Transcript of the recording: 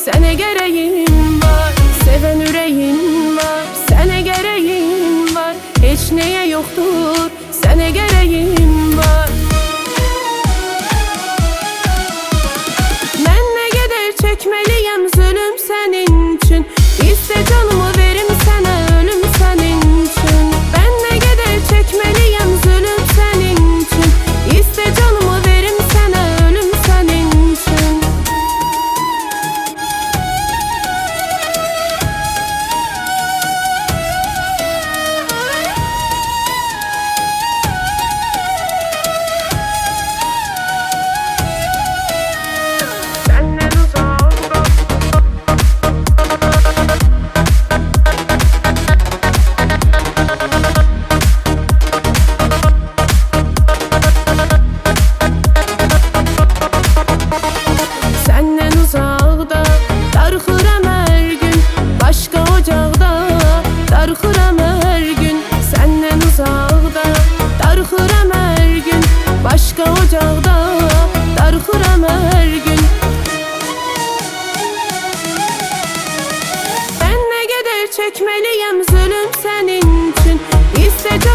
Sənə gərəyim var, sevən ürəyim var. Sənə gərəyim var, heç nəyə yoxdur. Sənə gərəyim var. Mən nə qədər çəkməliyəm zülüm sənin üçün. İstə canımı verim sənə, ölüm sənin üçün. Mən nə qədər çəkməliyəm zülüm sənin üçün. İstə canımı verim sənə, ölüm sənin üçün. Səndən uzaqda darıxıram hər gün, başqa ocaqda darıxıram hər gün. Səndən uzaqda darıxıram hər gün, başqa ocaqda darıxıram hər gün. Mən nə qədər çəkməliyəm zülüm sənin üçün. İstə